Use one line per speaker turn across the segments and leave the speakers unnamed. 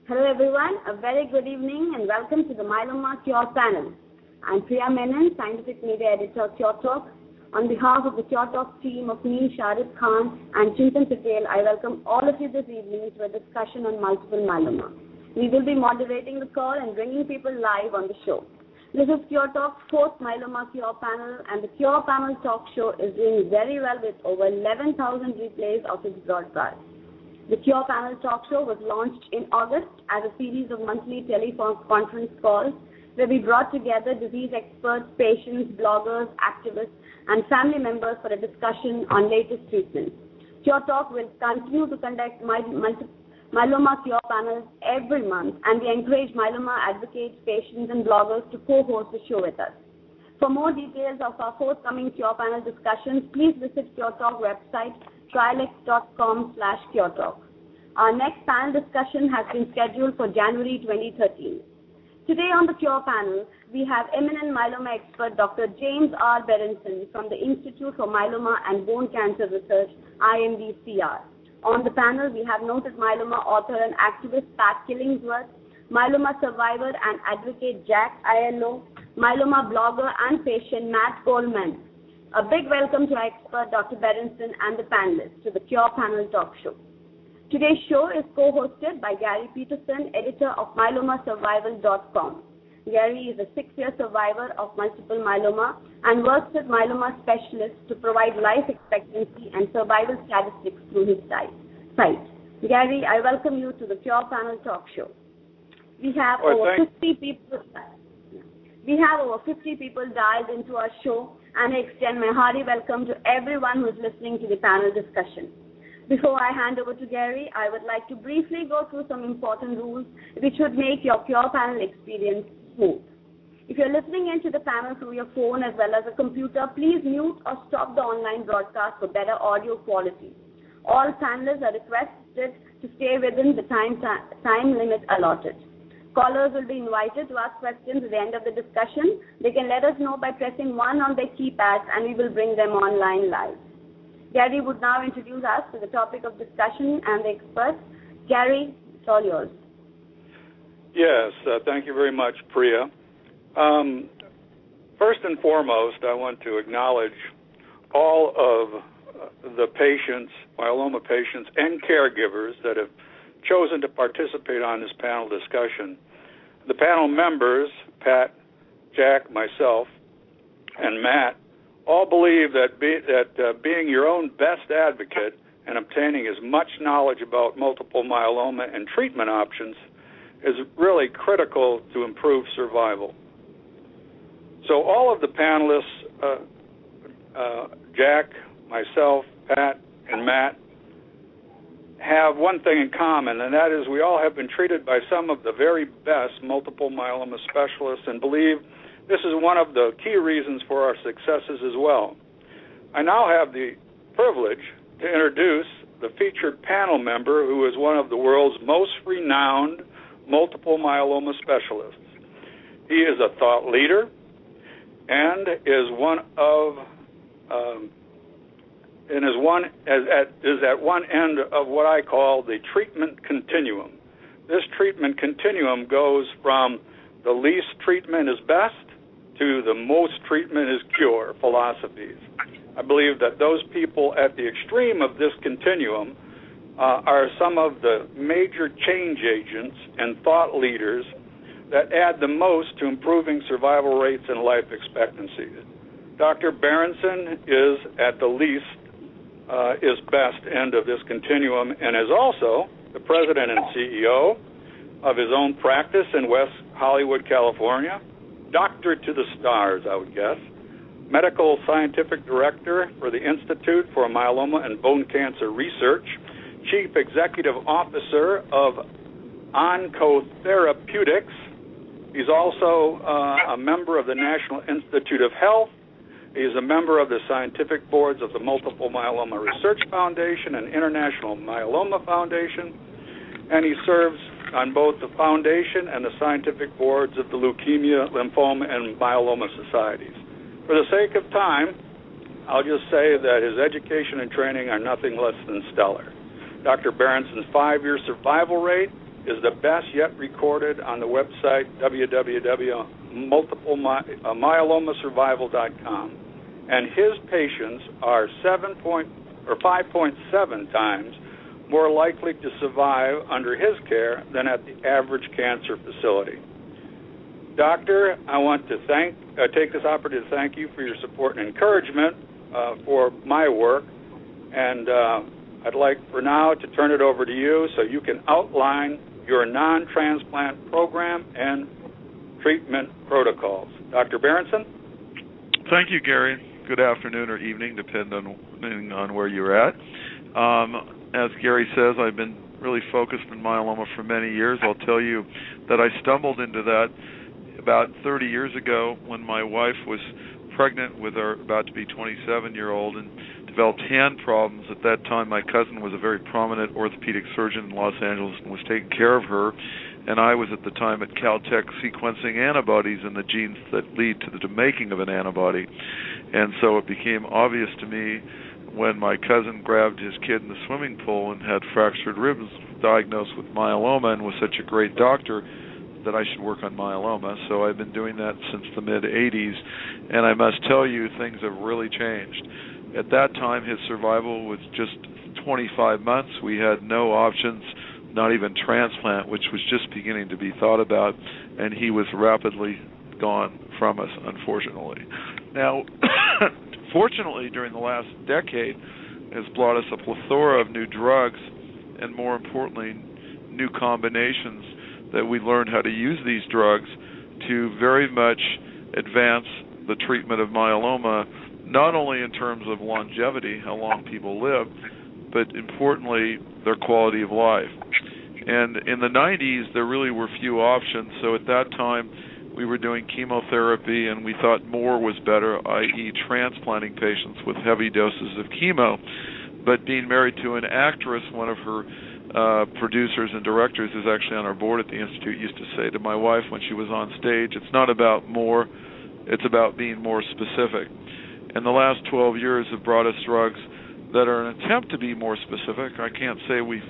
Hello everyone, a very good evening and welcome to the Myeloma Cure panel. I'm Priya Menon, Scientific Media Editor of Cure Talk. On behalf of the Cure Talk team of me, Shahid Khan and Chintan Patel, I welcome all of you this evening to a discussion on multiple myeloma. We will be moderating the call and bringing people live on the show. This is Cure Talk's fourth Myeloma Cure panel, and the Cure Panel Talk Show is doing very well with over 11,000 replays of its broadcast. The Cure Panel Talk Show was launched in August as a series of monthly teleconference calls where we brought together disease experts, patients, bloggers, activists, and family members for a discussion on latest treatments. Cure Talk will continue to conduct myeloma cure panels every month, and we encourage myeloma advocates, patients, and bloggers to co-host the show with us. For more details of our forthcoming Cure Panel discussions, please visit Cure Talk website, trilix.com/curetalk. Our next panel discussion has been scheduled for January 2013. Today on the Cure panel, we have eminent myeloma expert Dr. James R. Berenson from the Institute for Myeloma and Bone Cancer Research, IMBCR. On the panel, we have noted myeloma author and activist Pat Killingsworth, myeloma survivor and advocate Jack Aiello, myeloma blogger and patient Matt Coleman. A big welcome to our expert Dr. Berenson and the panelists to the Cure Panel Talk Show. Today's show is co-hosted by Gary Peterson, editor of MyelomaSurvival.com. Gary is a 6-year survivor of multiple myeloma and works with myeloma specialists to provide life expectancy and survival statistics through his site. Gary, I welcome you to the Cure Panel Talk Show. We have over 50 people dialed into our show, and I extend my hearty welcome to everyone who is listening to the panel discussion. Before I hand over to Gary, I would like to briefly go through some important rules which would make your Cure Panel experience smooth. If you're listening into the panel through your phone as well as a computer, please mute or stop the online broadcast for better audio quality. All panelists are requested to stay within the time limit allotted. Callers will be invited to ask questions at the end of the discussion. They can let us know by pressing 1 on their keypads, and we will bring them online live. Gary would now introduce us to the topic of discussion and the experts. Gary, it's all yours.
Yes, thank you very much, Priya. First and foremost, I want to acknowledge all of the patients, myeloma patients, and caregivers that have chosen to participate on this panel discussion. The panel members, Pat, Jack, myself, and Matt, all believe that being your own best advocate and obtaining as much knowledge about multiple myeloma and treatment options is really critical to improve survival. So all of the panelists, Jack, myself, Pat, and Matt, have one thing in common, and that is we all have been treated by some of the very best multiple myeloma specialists and believe this is one of the key reasons for our successes as well. I now have the privilege to introduce the featured panel member who is one of the world's most renowned multiple myeloma specialists. He is a thought leader and is at one end of what I call the treatment continuum. This treatment continuum goes from the least treatment is best to the most treatment is cure philosophies. I believe that those people at the extreme of this continuum are some of the major change agents and thought leaders that add the most to improving survival rates and life expectancy. Dr. Berenson is at the least is best end of this continuum and is also the president and CEO of his own practice in West Hollywood, California, doctor to the stars, I would guess, medical scientific director for the Institute for Myeloma and Bone Cancer Research, chief executive officer of Oncotherapeutics. He's also a member of the National Institute of Health. He is a member of the scientific boards of the Multiple Myeloma Research Foundation and International Myeloma Foundation, and he serves on both the foundation and the scientific boards of the Leukemia, Lymphoma, and Myeloma Societies. For the sake of time, I'll just say that his education and training are nothing less than stellar. Dr. Berenson's 5-year survival rate is the best yet recorded on the website www.multiplemyelomasurvival.com. And his patients are 5.7 times more likely to survive under his care than at the average cancer facility. Doctor, I want to take this opportunity to thank you for your support and encouragement for my work, and I'd like for now to turn it over to you so you can outline your non-transplant program and treatment protocols. Dr. Berenson?
Thank you, Gary. Good afternoon or evening, depending on where you're at. As Gary says, I've been really focused on myeloma for many years. I'll tell you that I stumbled into that about 30 years ago when my wife was pregnant with our about-to-be 27-year-old and developed hand problems. At that time, my cousin was a very prominent orthopedic surgeon in Los Angeles and was taking care of her, and I was at the time at Caltech sequencing antibodies and the genes that lead to the making of an antibody. And so it became obvious to me when my cousin grabbed his kid in the swimming pool and had fractured ribs, diagnosed with myeloma, and was such a great doctor that I should work on myeloma. So I've been doing that since the mid-'80s, and I must tell you, things have really changed. At that time, his survival was just 25 months. We had no options, not even transplant, which was just beginning to be thought about, and he was rapidly gone from us, unfortunately. Now, fortunately, during the last decade, has brought us a plethora of new drugs and, more importantly, new combinations that we learned how to use these drugs to very much advance the treatment of myeloma, not only in terms of longevity, how long people live, but importantly, their quality of life. And in the 90s, there really were few options, so at that time, we were doing chemotherapy, and we thought more was better, i.e. transplanting patients with heavy doses of chemo. But being married to an actress, one of her producers and directors is actually on our board at the Institute, used to say to my wife when she was on stage, it's not about more, it's about being more specific. And the last 12 years have brought us drugs that are an attempt to be more specific. I can't say we've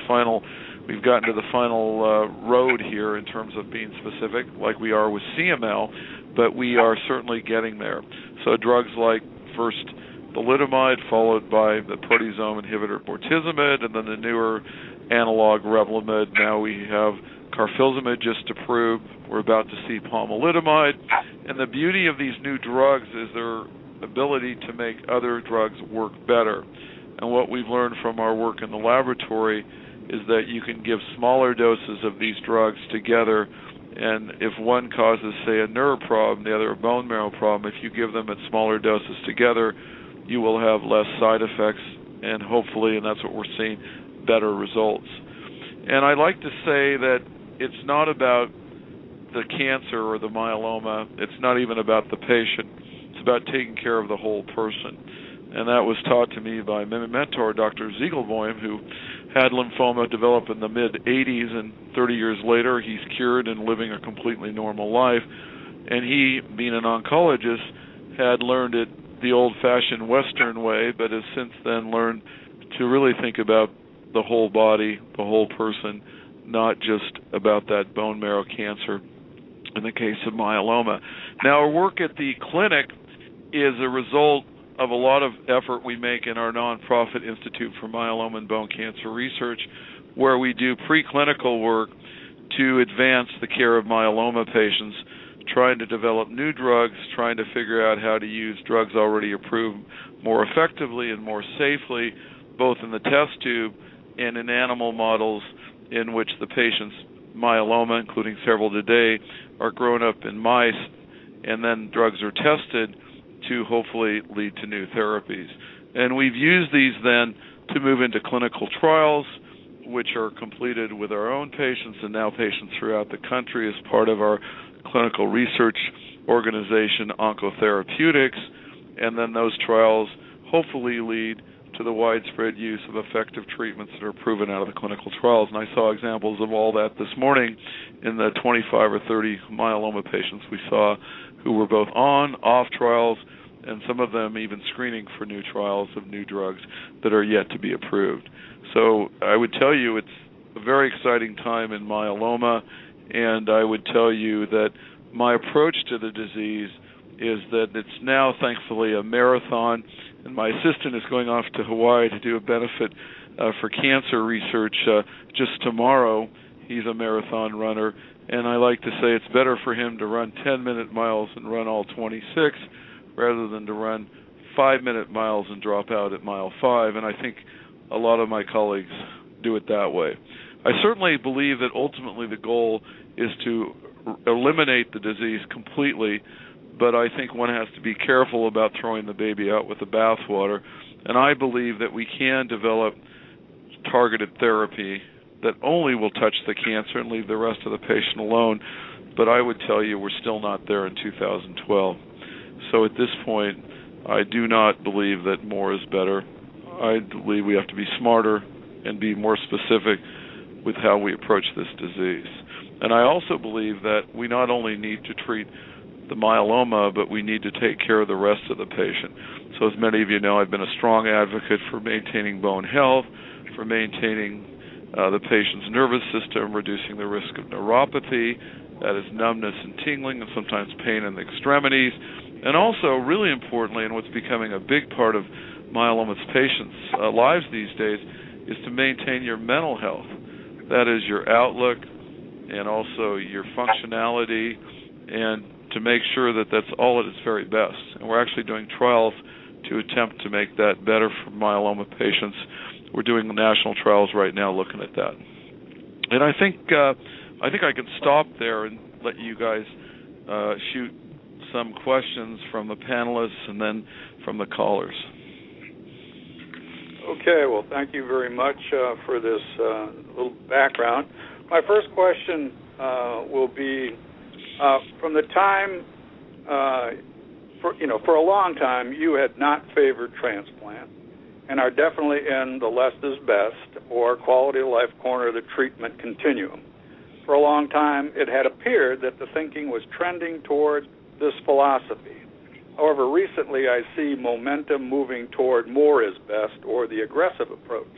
gotten to the final road here in terms of being specific like we are with CML, but we are certainly getting there. So drugs like first thalidomide, followed by the proteasome inhibitor bortezomib, and then the newer analog Revlimid. Now we have carfilzomib just approved. We're about to see pomalidomide. And the beauty of these new drugs is their ability to make other drugs work better. And what we've learned from our work in the laboratory is that you can give smaller doses of these drugs together, and if one causes, say, a nerve problem, the other a bone marrow problem, if you give them at smaller doses together, you will have less side effects and hopefully, and that's what we're seeing, better results. And I like to say that it's not about the cancer or the myeloma, it's not even about the patient, it's about taking care of the whole person. And that was taught to me by my mentor, Dr. Ziegelboim, who had lymphoma develop in the mid-'80s, and 30 years later he's cured and living a completely normal life. And he, being an oncologist, had learned it the old-fashioned Western way, but has since then learned to really think about the whole body, the whole person, not just about that bone marrow cancer in the case of myeloma. Now, our work at the clinic is a result of a lot of effort we make in our nonprofit Institute for Myeloma and Bone Cancer Research, where we do preclinical work to advance the care of myeloma patients, trying to develop new drugs, trying to figure out how to use drugs already approved more effectively and more safely, both in the test tube and in animal models in which the patient's myeloma, including several today, are grown up in mice, and then drugs are tested to hopefully lead to new therapies. And we've used these then to move into clinical trials, which are completed with our own patients and now patients throughout the country as part of our clinical research organization, Oncotherapeutics, and then those trials hopefully lead to the widespread use of effective treatments that are proven out of the clinical trials. And I saw examples of all that this morning in the 25 or 30 myeloma patients we saw who were both on, off trials, and some of them even screening for new trials of new drugs that are yet to be approved. So I would tell you it's a very exciting time in myeloma, and I would tell you that my approach to the disease is that it's now, thankfully, a marathon, and my assistant is going off to Hawaii to do a benefit for cancer research just tomorrow. He's a marathon runner, and I like to say it's better for him to run 10-minute miles and run all 26 rather than to run 5-minute miles and drop out at mile 5, and I think a lot of my colleagues do it that way. I certainly believe that ultimately the goal is to eliminate the disease completely, but I think one has to be careful about throwing the baby out with the bathwater, and I believe that we can develop targeted therapy that only will touch the cancer and leave the rest of the patient alone, but I would tell you we're still not there in 2012. So at this point, I do not believe that more is better. I believe we have to be smarter and be more specific with how we approach this disease. And I also believe that we not only need to treat the myeloma, but we need to take care of the rest of the patient. So as many of you know, I've been a strong advocate for maintaining bone health, for maintaining the patient's nervous system, reducing the risk of neuropathy, that is numbness and tingling and sometimes pain in the extremities, and also, really importantly, and what's becoming a big part of myeloma's patients' lives these days, is to maintain your mental health. That is your outlook and also your functionality, and to make sure that that's all at its very best. And we're actually doing trials to attempt to make that better for myeloma patients. We're doing national trials right now looking at that. And I think I can stop there and let you guys shoot some questions from the panelists and then from the callers.
Okay, well, thank you very much for this little background. My first question will be, from the time, for a long time, you had not favored transplant and are definitely in the less is best or quality of life corner of the treatment continuum. For a long time, it had appeared that the thinking was trending toward this philosophy. However, recently I see momentum moving toward more is best or the aggressive approach.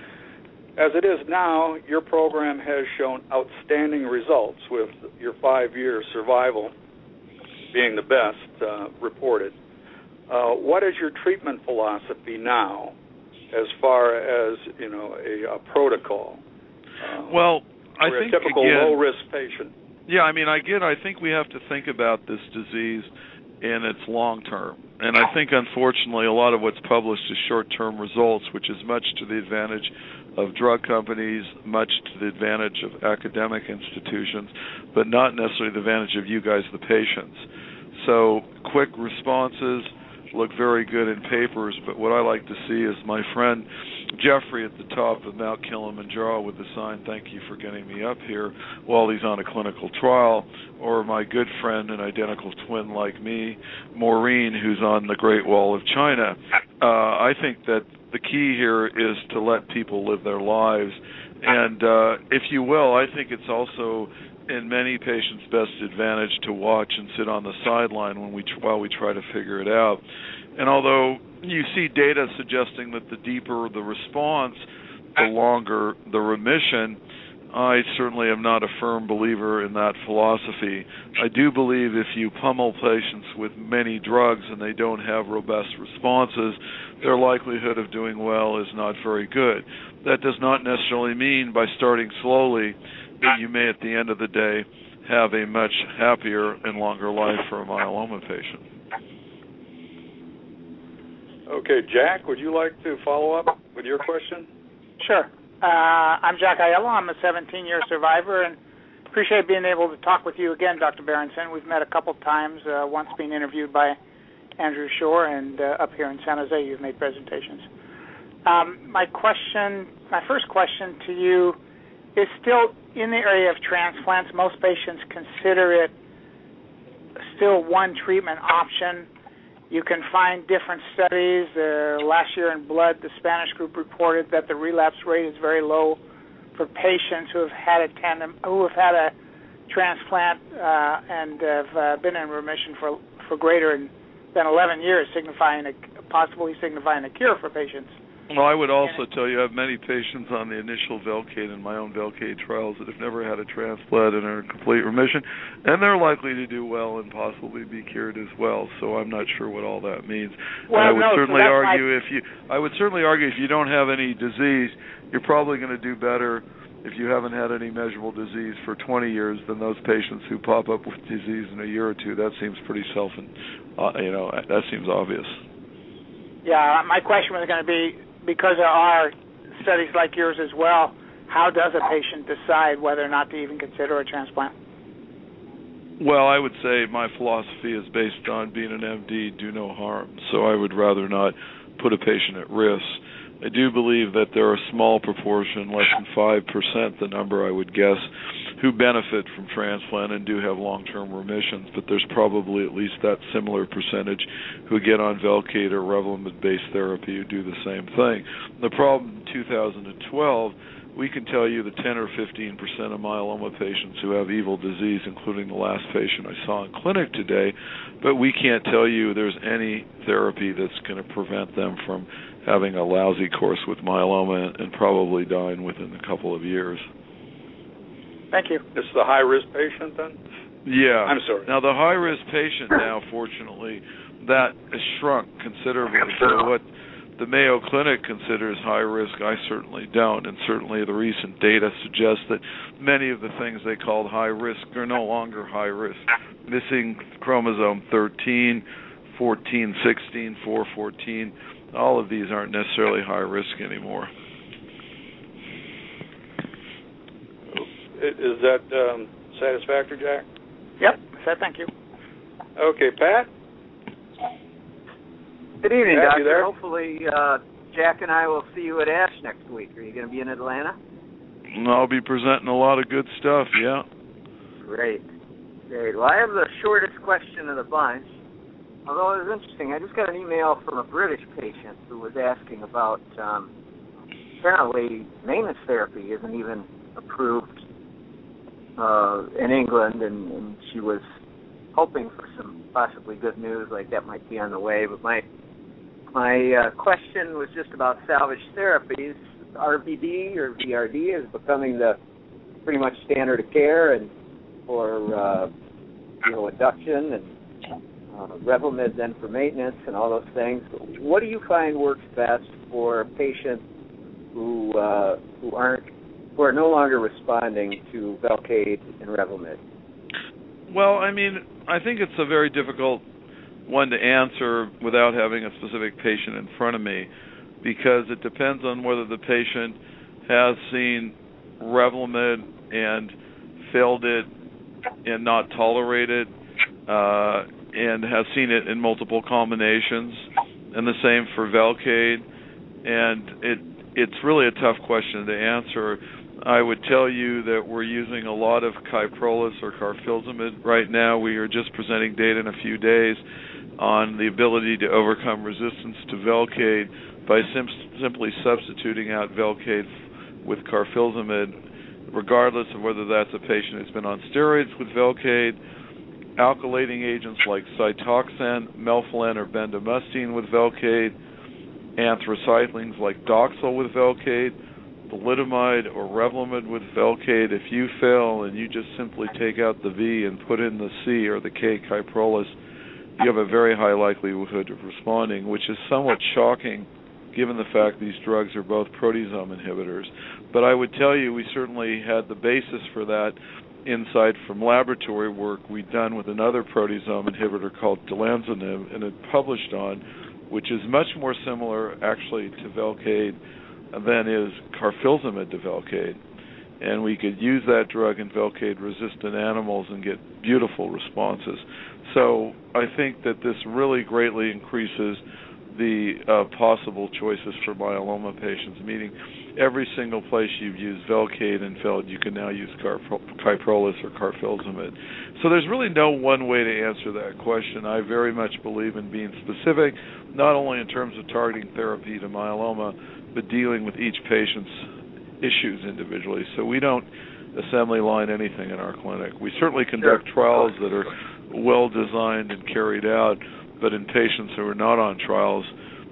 As it is now, your program has shown outstanding results with your 5-year survival being the best reported. What is your treatment philosophy now as far as, a protocol?
Well, I
for
think
a typical
again,
low-risk patient.
Yeah, I think we have to think about this disease in its long term. And I think, unfortunately, a lot of what's published is short-term results, which is much to the advantage of drug companies, much to the advantage of academic institutions, but not necessarily the advantage of you guys, the patients. So quick responses look very good in papers, but what I like to see is my friend Jeffrey at the top of Mount Kilimanjaro with the sign, "Thank you for getting me up here," while he's on a clinical trial, or my good friend and identical twin like me, Maureen, who's on the Great Wall of China. I think that the key here is to let people live their lives, and if you will, I think it's also in many patients' best advantage to watch and sit on the sideline while we try to figure it out. And although you see data suggesting that the deeper the response, the longer the remission, I certainly am not a firm believer in that philosophy. I do believe if you pummel patients with many drugs and they don't have robust responses, their likelihood of doing well is not very good. That does not necessarily mean by starting slowly that you may at the end of the day have a much happier and longer life for a myeloma patient.
Okay, Jack, would you like to follow up with your question?
Sure. I'm Jack Aiello. I'm a 17-year survivor, and appreciate being able to talk with you again, Dr. Berenson. We've met a couple times, once being interviewed by Andrew Shore, and up here in San Jose you've made presentations. My first question to you is still in the area of transplants. Most patients consider it still one treatment option. You can find different studies. Last year in Blood, the Spanish group reported that the relapse rate is very low for patients who have had a transplant and have been in remission for greater than 11 years, possibly signifying a cure for patients
Well, I would also tell you I have many patients on the initial Velcade and my own Velcade trials that have never had a transplant and are in complete remission, and they're likely to do well and possibly be cured as well. So I'm not sure what all that means.
Well,
I would certainly argue if you don't have any disease, you're probably going to do better if you haven't had any measurable disease for 20 years than those patients who pop up with disease in a year or two. That seems pretty that seems obvious.
Yeah, my question was going to be, because there are studies like yours as well, how does a patient decide whether or not to even consider a transplant?
Well, I would say my philosophy is based on being an MD, do no harm. So I would rather not put a patient at risk. I do believe that there are a small proportion, less than 5%, the number I would guess, who benefit from transplant and do have long-term remissions, but there's probably at least that similar percentage who get on Velcade or Revlimid-based therapy who do the same thing. The problem in 2012, we can tell you that 10 or 15% of myeloma patients who have evil disease, including the last patient I saw in clinic today, but we can't tell you there's any therapy that's going to prevent them from having a lousy course with myeloma and probably dying within a couple of years.
Thank you.
This is the high-risk patient then?
Yeah.
I'm sorry.
Now, the high-risk patient now, fortunately, that has shrunk considerably. So what the Mayo Clinic considers high risk, I certainly don't. And certainly the recent data suggests that many of the things they called high risk are no longer high risk. Missing chromosome 13, 14, 16, 414, all of these aren't necessarily high risk anymore.
Is that satisfactory, Jack?
Yep, said thank you.
Okay, Pat?
Good evening,
Pat,
Doctor.
you there?
Hopefully Jack and I will see you at ASH next week. Are you going to be in Atlanta?
I'll be presenting a lot of good stuff, yeah.
Great. Well, I have the shortest question of the bunch. Although it was interesting, I just got an email from a British patient who was asking about apparently maintenance therapy isn't even approved in England, and she was hoping for some possibly good news, like that might be on the way. But my question was just about salvage therapies. RVD or VRD is becoming the pretty much standard of care, and for induction and Revlimid then for maintenance and all those things. What do you find works best for patients who are no longer responding to Velcade and Revlimid?
Well, I think it's a very difficult one to answer without having a specific patient in front of me, because it depends on whether the patient has seen Revlimid and failed it and not tolerated and has seen it in multiple combinations, and the same for Velcade. And it's really a tough question to answer. I would tell you that we're using a lot of Kyprolis or Carfilzomib right now. We are just presenting data in a few days on the ability to overcome resistance to Velcade by simply substituting out Velcade with Carfilzomib, regardless of whether that's a patient who's been on steroids with Velcade, alkylating agents like Cytoxan, Melphalan, or Bendamustine with Velcade, anthracyclines like Doxil with Velcade, Thalidomide or Revlimid with Velcade. If you fail and you just simply take out the V and put in the C or the K Kyprolis, you have a very high likelihood of responding, which is somewhat shocking given the fact these drugs are both proteasome inhibitors. But I would tell you we certainly had the basis for that insight from laboratory work we'd done with another proteasome inhibitor called Delanzanib, and it published on, which is much more similar actually to Velcade than is Carfilzomib to Velcade. And we could use that drug in Velcade-resistant animals and get beautiful responses. So I think that this really greatly increases the possible choices for myeloma patients, meaning every single place you've used Velcade and failed, you can now use Kyprolis or Carfilzomib. So there's really no one way to answer that question. I very much believe in being specific, not only in terms of targeting therapy to myeloma, but dealing with each patient's issues individually. So we don't assembly line anything in our clinic. We certainly conduct trials that are well designed and carried out, but in patients who are not on trials,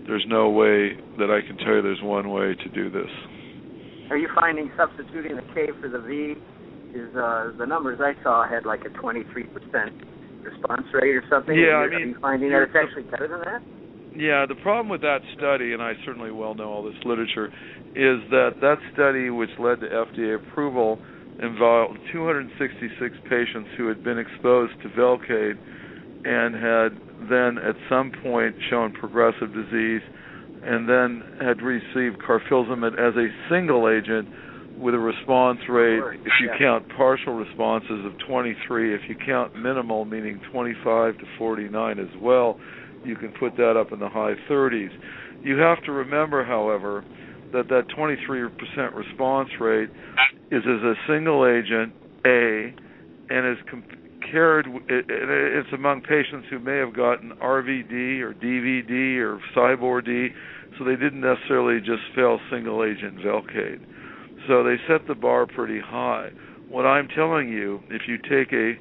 there's no way that I can tell you there's one way to do this.
Are you finding substituting the K for the V is the numbers I saw had like a 23% response rate or something?
Yeah,
are you finding that it's actually better than that?
Yeah, the problem with that study, and I certainly well know all this literature, is that study, which led to FDA approval, involved 266 patients who had been exposed to Velcade and had then at some point shown progressive disease, and then had received carfilzomib as a single agent with a response rate, if you count partial responses, of 23. If you count minimal, meaning 25 to 49 as well, you can put that up in the high 30s. You have to remember, however, that 23% response rate is as a single agent, and is compared, it's among patients who may have gotten RVD or DVD or Cyborg-D, so they didn't necessarily just fail single agent Velcade. So they set the bar pretty high. What I'm telling you, if you take a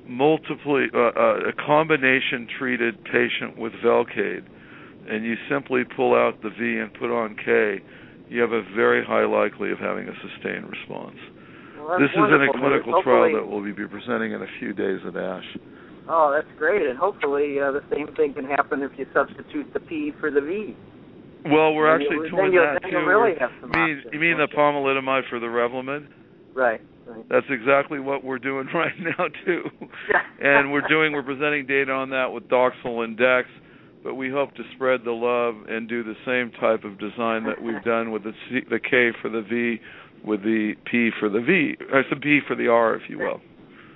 combination treated patient with Velcade and you simply pull out the V and put on K, you have a very high likelihood of having a sustained response.
Well,
this is in a clinical trial that we'll be presenting in a few days at ASH.
Oh, that's great, and hopefully the same thing can happen if you substitute the P for the V.
Well, we're actually doing that too.
Really have some
you mean the pomalidomide for the Revlimid?
Right.
That's exactly what we're doing right now too. And we're presenting data on that with Doxil and Dex, but we hope to spread the love and do the same type of design that we've done with the K for the V, with the P for the V, or the P for the R, if you will.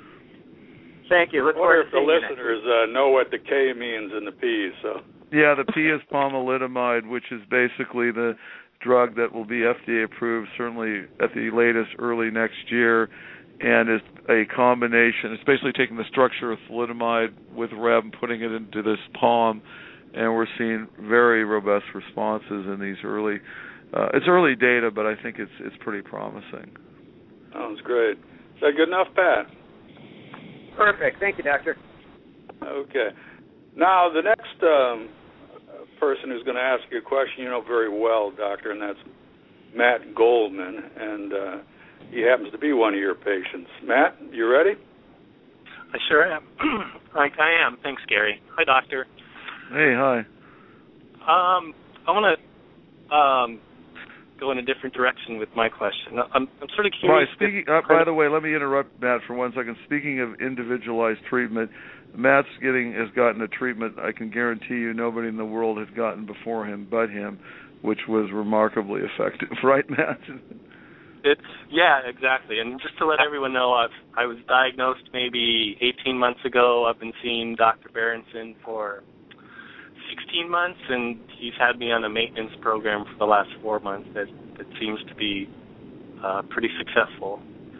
Thank you.
Look forward to the listeners know what the K means in the P. So. Yeah,
the P is pomalidomide, which is basically the drug that will be FDA approved certainly at the latest early next year, and is a combination. It's basically taking the structure of thalidomide with Reb and putting it into this POM, and we're seeing very robust responses in these early. It's early data, but I think it's pretty promising.
Sounds great. Is that good enough, Pat?
Perfect. Thank you, Doctor.
Okay. Now, the next person who's going to ask you a question you know very well, Doctor, and that's Matt Goldman, and he happens to be one of your patients. Matt, you ready?
I sure am. I am. Thanks, Gary. Hi, Doctor.
Hey, hi.
I want to go in a different direction with my question. I'm sort of curious.
By the way, let me interrupt Matt for 1 second. Speaking of individualized treatment, Matt's has gotten a treatment I can guarantee you nobody in the world has gotten before him but him, which was remarkably effective. Right, Matt?
Yeah, exactly. And just to let everyone know, I was diagnosed maybe 18 months ago. I've been seeing Dr. Berenson for 16 months, and he's had me on a maintenance program for the last 4 months that seems to be pretty successful.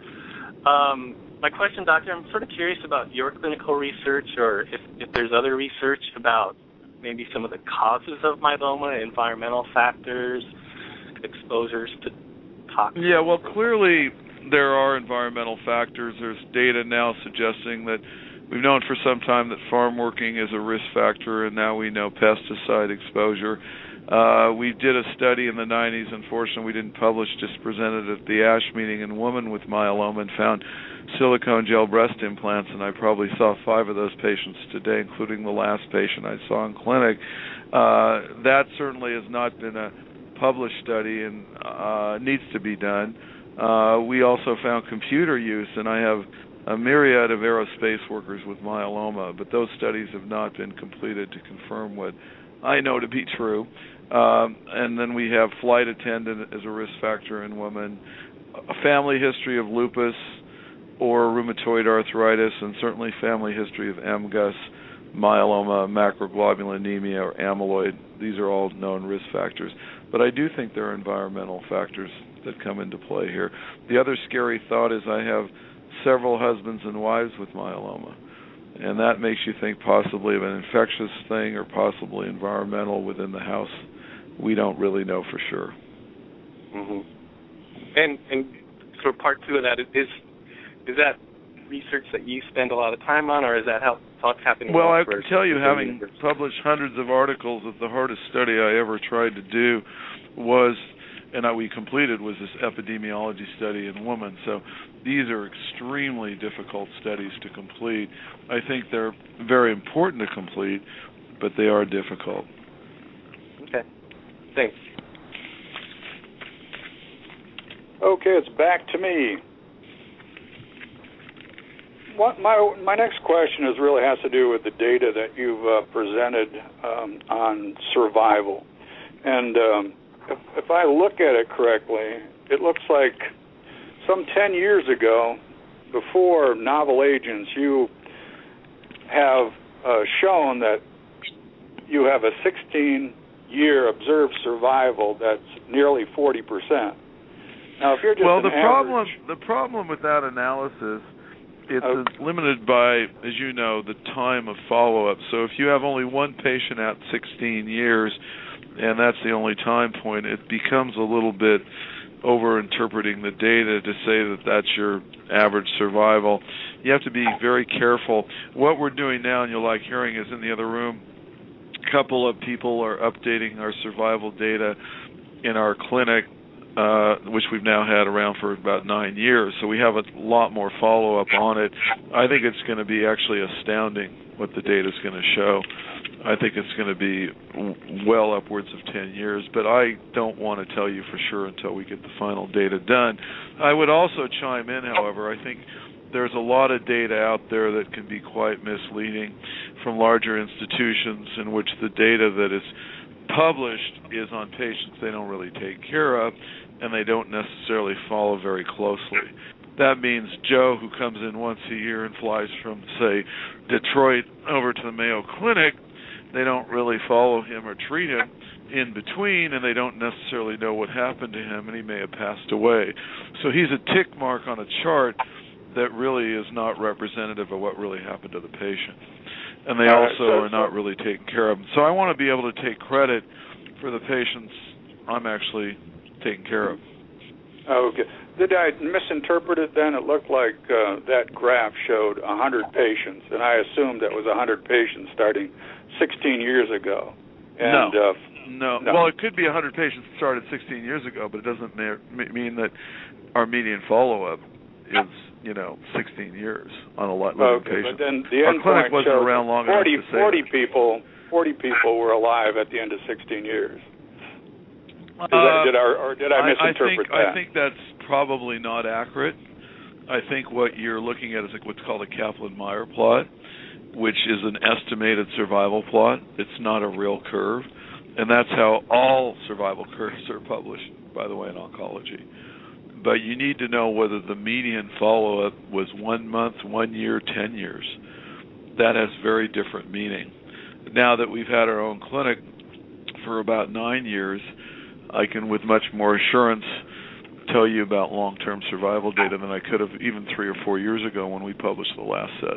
My question, Doctor, I'm sort of curious about your clinical research, or if there's other research about maybe some of the causes of myeloma, environmental factors, exposures to toxins.
Yeah, well, clearly there are environmental factors. There's data now suggesting that we've known for some time that farm working is a risk factor, and now we know pesticide exposure. We did a study in the 90s. Unfortunately, we didn't publish, just presented at the ASH meeting in women with myeloma and found silicone gel breast implants, and I probably saw 5 of those patients today, including the last patient I saw in clinic. That certainly has not been a published study and needs to be done. We also found computer use, and I have a myriad of aerospace workers with myeloma, but those studies have not been completed to confirm what I know to be true. And then we have flight attendant as a risk factor in women, a family history of lupus or rheumatoid arthritis, and certainly family history of MGUS, myeloma, macroglobulinemia, or amyloid. These are all known risk factors. But I do think there are environmental factors that come into play here. The other scary thought is I have several husbands and wives with myeloma, and that makes you think possibly of an infectious thing or possibly environmental within the house. We don't really know for sure.
Mm-hmm. And sort of part 2 of that is that research that you spend a lot of time on, or is that happening?
Well, I can tell you, having published hundreds of articles, that the hardest study I ever tried to do was, and we completed, was this epidemiology study in women. So these are extremely difficult studies to complete. I think they're very important to complete, but they are difficult.
Okay. Thanks.
Okay, it's back to me. My next question really has to do with the data that you've presented on survival. And if I look at it correctly, it looks like some 10 years ago, before novel agents, you have shown that you have a 16-year observed survival that's nearly 40%. Now, if you're just
the problem with that analysis, it's limited by, as you know, the time of follow-up. So if you have only one patient at 16 years, and that's the only time point, it becomes a little bit over-interpreting the data to say that that's your average survival. You have to be very careful. What we're doing now, and you'll like hearing, is in the other room, a couple of people are updating our survival data in our clinic, which we've now had around for about 9 years. So we have a lot more follow-up on it. I think it's going to be actually astounding what the data is going to show. I think it's going to be well upwards of 10 years, but I don't want to tell you for sure until we get the final data done. I would also chime in, however, I think there's a lot of data out there that can be quite misleading from larger institutions in which the data that is published is on patients they don't really take care of, and they don't necessarily follow very closely. That means Joe, who comes in once a year and flies from, say, Detroit over to the Mayo Clinic, they don't really follow him or treat him in between, and they don't necessarily know what happened to him, and he may have passed away. So he's a tick mark on a chart that really is not representative of what really happened to the patient. And they also are not really taken care of. So I want to be able to take credit for the patients I'm actually taking care of.
Okay. Did I misinterpret it then? It looked like that graph showed 100 patients, and I assumed that was 100 patients starting 16 years ago. And,
No. Well, it could be 100 patients started 16 years ago, but it doesn't mean that our median follow-up is, 16 years on a lot of patients.
But then the
our clinic wasn't around long enough to say
40 people were alive at the end of 16 years. Did I misinterpret that?
I think that's probably not accurate. I think what you're looking at is what's called a Kaplan-Meier plot, which is an estimated survival plot. It's not a real curve. And that's how all survival curves are published, by the way, in oncology. But you need to know whether the median follow-up was 1 month, 1 year, 10 years. That has very different meaning. Now that we've had our own clinic for about 9 years, I can, with much more assurance, tell you about long-term survival data than I could have even 3 or 4 years ago when we published the last set.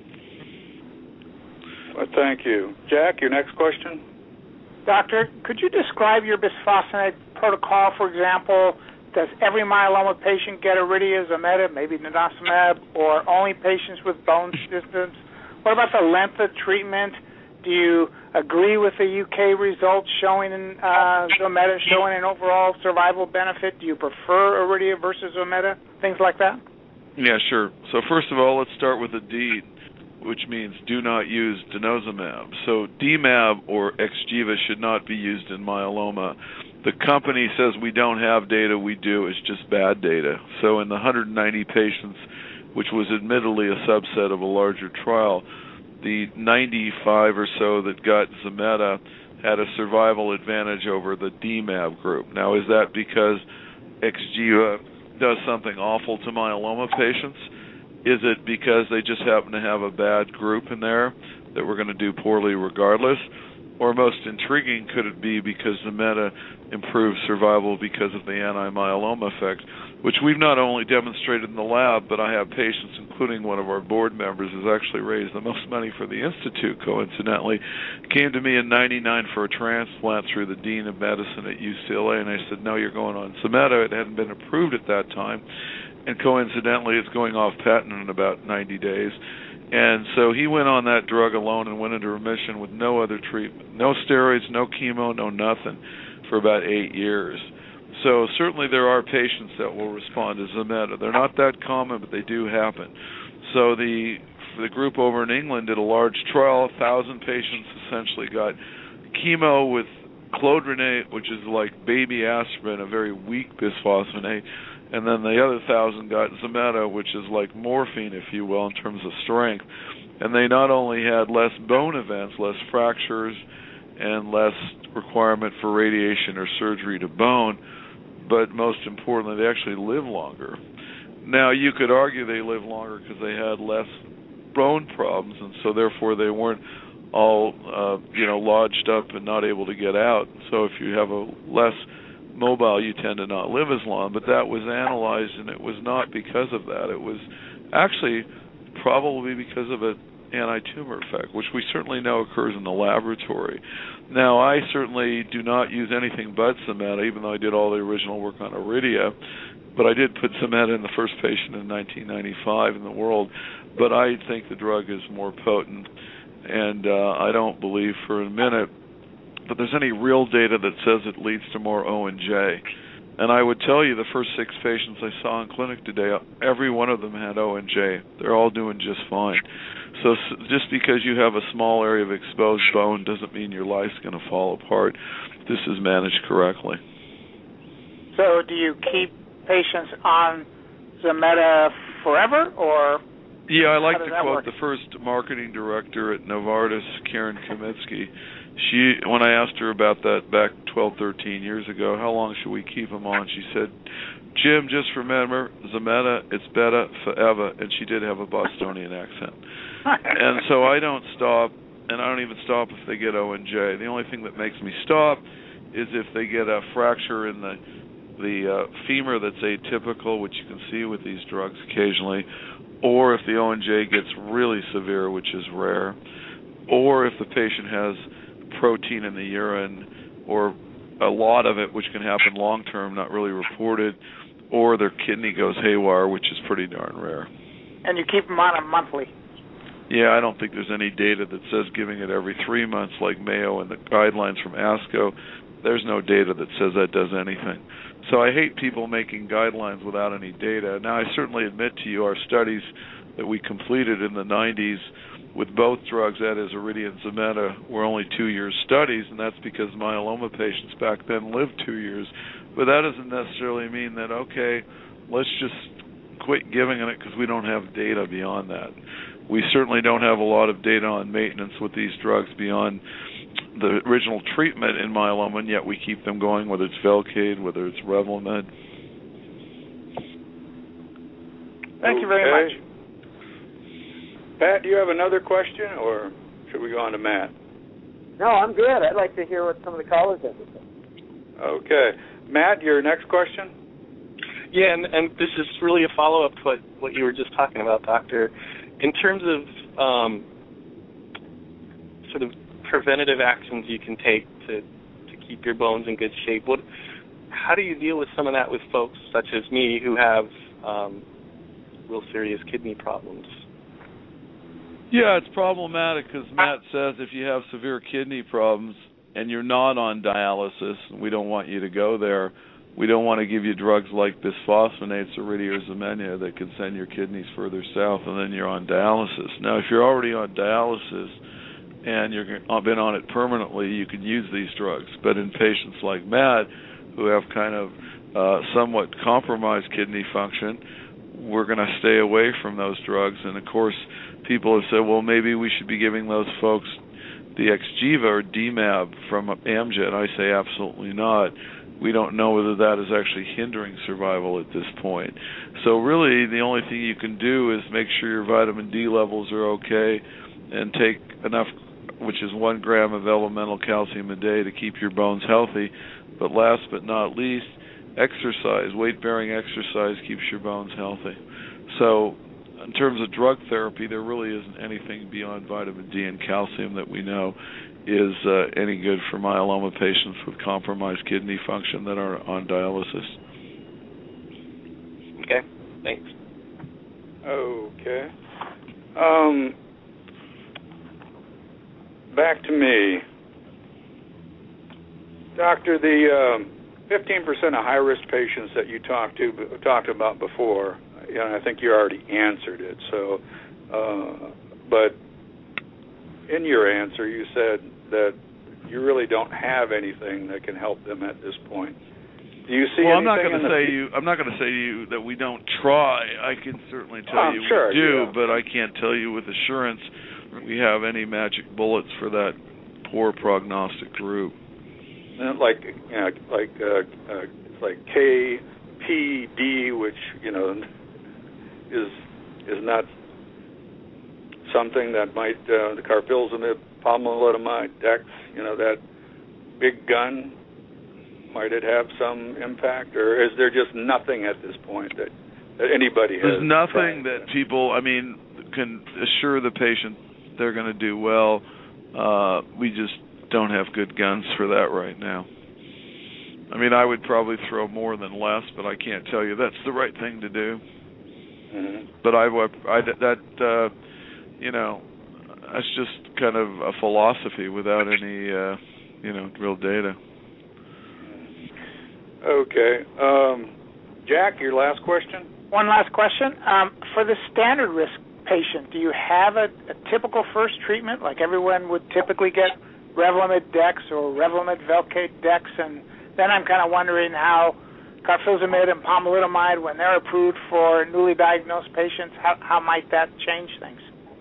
Well, thank you. Jack, your next question?
Doctor, could you describe your bisphosphonate protocol, for example? Does every myeloma patient get Iridia, Zometa, maybe denosumab, or only patients with bone systems? What about the length of treatment? Do you agree with the UK results showing Zometa showing an overall survival benefit? Do you prefer Iridia versus Zometa? Things like that?
Yeah, sure. So first of all, let's start with the D, which means do not use denosumab. So DMAB or Xgeva should not be used in myeloma. The company says we don't have data, we do. It's just bad data. So in the 190 patients, which was admittedly a subset of a larger trial, the 95 or so that got Zometa had a survival advantage over the DMAB group. Now, is that because Xgeva does something awful to myeloma patients? Is it because they just happen to have a bad group in there that we're going to do poorly regardless? Or most intriguing, could it be because Zometa improves survival because of the anti-myeloma effect, which we've not only demonstrated in the lab, but I have patients, including one of our board members, who's actually raised the most money for the Institute, coincidentally, came to me in '99 for a transplant through the Dean of Medicine at UCLA, and I said, no, you're going on Zometa. It hadn't been approved at that time. and coincidentally, it's going off patent in about 90 days. And so he went on that drug alone and went into remission with no other treatment, no steroids, no chemo, no nothing, for about 8 years. So certainly there are patients that will respond to Zometa. They're not that common, but they do happen. So the group over in England did a large trial. 1,000 patients essentially got chemo with clodronate, which is like baby aspirin, a very weak bisphosphonate, and then the other 1,000 got Zometa, which is like morphine, if you will, in terms of strength. And they not only had less bone events, less fractures, and less requirement for radiation or surgery to bone, but most importantly, they actually live longer. Now, you could argue they live longer because they had less bone problems, and so therefore they weren't all lodged up and not able to get out. So if you have a less mobile, you tend to not live as long. But that was analyzed, and it was not because of that. It was actually probably because of an anti-tumor effect, which we certainly know occurs in the laboratory. Now, I certainly do not use anything but Zometa, even though I did all the original work on Iridia. But I did put Zometa in the first patient in 1995 in the world. But I think the drug is more potent, and I don't believe for a minute that there's any real data that says it leads to more O and J. And I would tell you the first 6 patients I saw in clinic today, every one of them had O and J. They're all doing just fine. So just because you have a small area of exposed bone doesn't mean your life's going to fall apart. This is managed correctly.
So do you keep patients on Zometa forever, or?
Yeah, I like to quote the first marketing director at Novartis, Karen Kamitsky. When I asked her about that back 12, 13 years ago, how long should we keep them on? She said, Jim, just remember, Zometa, it's better forever. And she did have a Bostonian accent. And so I don't stop, and I don't even stop if they get O and J. The only thing that makes me stop is if they get a fracture in the femur that's atypical, which you can see with these drugs occasionally, or if the O and J gets really severe, which is rare, or if the patient has protein in the urine, or a lot of it, which can happen long-term, not really reported, or their kidney goes haywire, which is pretty darn rare.
And you keep them on a monthly?
Yeah, I don't think there's any data that says giving it every 3 months like Mayo and the guidelines from ASCO. There's no data that says that does anything. So I hate people making guidelines without any data. Now, I certainly admit to you our studies that we completed in the 90s with both drugs, that is Iridia and Zometa, were only 2-year studies, and that's because myeloma patients back then lived 2 years. But that doesn't necessarily mean that, okay, let's just quit giving it because we don't have data beyond that. We certainly don't have a lot of data on maintenance with these drugs beyond the original treatment in myeloma, and yet we keep them going, whether it's Velcade, whether it's Revlimid.
Thank you very much.
Pat, do you have another question, or should we go on to Matt?
No, I'm good. I'd like to hear what some of the callers have to say.
Okay. Matt, your next question?
Yeah, and this is really a follow-up to what you were just talking about, Doctor. In terms of sort of preventative actions you can take to keep your bones in good shape, how do you deal with some of that with folks such as me who have real serious kidney problems?
Yeah, it's problematic because Matt says if you have severe kidney problems and you're not on dialysis, and we don't want you to go there, we don't want to give you drugs like bisphosphonates, Iridia or Zometa, that can send your kidneys further south, and then you're on dialysis. Now, if you're already on dialysis and you've been on it permanently, you can use these drugs. But in patients like Matt, who have kind of somewhat compromised kidney function, we're going to stay away from those drugs. And, of course, people have said, well, maybe we should be giving those folks the Xgeva or DMAB from Amgen. I say absolutely not. We don't know whether that is actually hindering survival at this point. So really the only thing you can do is make sure your vitamin D levels are okay and take enough, which is 1 gram of elemental calcium a day to keep your bones healthy. But last but not least, exercise. Weight-bearing exercise keeps your bones healthy. So in terms of drug therapy, there really isn't anything beyond vitamin D and calcium that we know is any good for myeloma patients with compromised kidney function that are on dialysis.
Okay. Thanks.
Okay. Back to me. Doctor, the 15% of high-risk patients that you talked about before, I think you already answered it. So, but in your answer, you said that you really don't have anything that can help them at this point. Do you see? Well,
I'm not going to say to you that we don't try. I can certainly tell you we do, but I can't tell you with assurance we have any magic bullets for that poor prognostic group.
Like KPD, which is not something that might the carfilzomib, pomalidomide, Dex, that big gun. Might it have some impact, or is there just nothing at this point that anybody has?
There's nothing that people, can assure the patient they're going to do well. We just don't have good guns for that right now. I would probably throw more than less, but I can't tell you that's the right thing to do.
Mm-hmm.
But that's just kind of a philosophy without any, real data.
Okay. Jack, your last question?
One last question. For the standard risk patient, do you have a typical first treatment, like everyone would typically get Revlimid Dex or Revlimid Velcade Dex? And then I'm kind of wondering how carfilzomib and pomalidomide, when they're approved for newly diagnosed patients, how might that change things?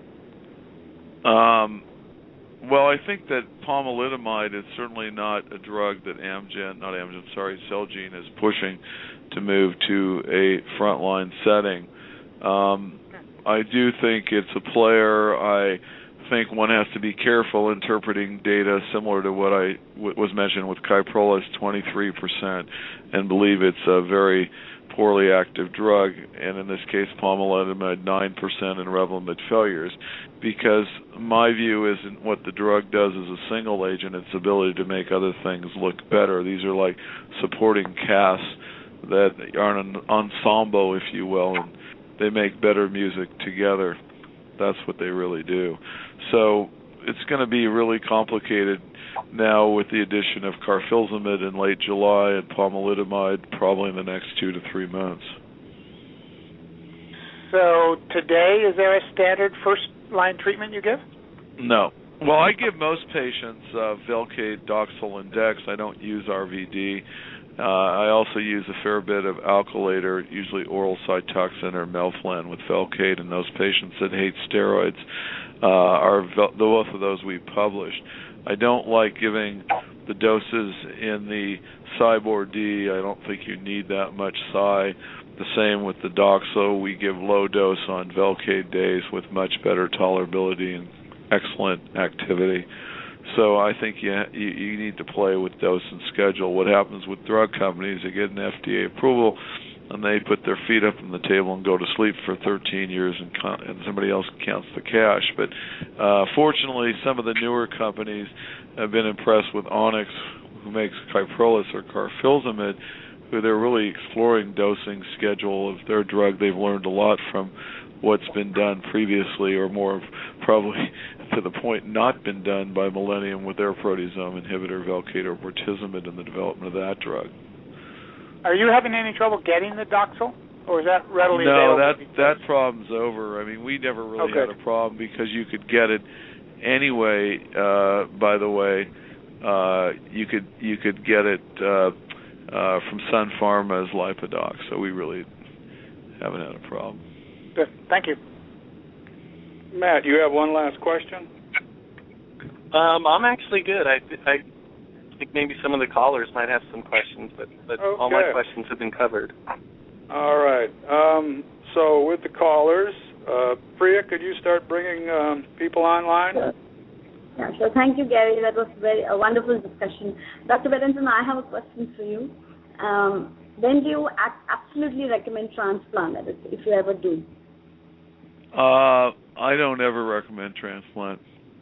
Well, I think that pomalidomide is certainly not a drug that Celgene is pushing to move to a frontline setting. I do think it's a player. I think one has to be careful interpreting data similar to what was mentioned with Kyprolis, 23%, and believe it's a very poorly active drug, and in this case pomalidomide 9% and Revlimid failures, because my view isn't what the drug does as a single agent, its ability to make other things look better. These are like supporting casts that are an ensemble, if you will, and they make better music together. That's what they really do. So it's going to be really complicated now with the addition of carfilzomib in late July and pomalidomide probably in the next 2 to 3 months.
So today, is there a standard first-line treatment you give?
No. Well, I give most patients Velcade, Doxil, and Dex. I don't use RVD. I also use a fair bit of alkylator, usually oral Cytoxan or Melphalan with Velcade, and those patients that hate steroids are both of those we published. I don't like giving the doses in the Cybor-D. I don't think you need that much Cy. The same with the Doxil. We give low dose on Velcade days with much better tolerability and excellent activity. So I think you need to play with dose and schedule. What happens with drug companies, they get an FDA approval, and they put their feet up on the table and go to sleep for 13 years, and somebody else counts the cash. But fortunately, some of the newer companies have been impressed with Onyx, who makes Kyprolis or carfilzomib, who they're really exploring dosing schedule of their drug. They've learned a lot from what's been done previously, or more probably to the point not been done by Millennium with their proteasome inhibitor, Velcade or bortezomib, in the development of that drug.
Are you having any trouble getting the Doxil, or is that readily available?
No, that problem's over. We never really had a problem because you could get it anyway. By the way, you could get it from Sun Pharma's Lipidox, so we really haven't had a problem.
Good. Thank you.
Matt, you have one last question?
I'm actually good. I think maybe some of the callers might have some questions, but
okay.
All my questions have been covered.
All right. So with the callers, Priya, could you start bringing people online?
Sure. Yeah, sure. Thank you, Gary. That was a wonderful discussion. Dr. Berenson, I have a question for you. When do you absolutely recommend transplant, if you ever do?
I don't ever recommend transplant.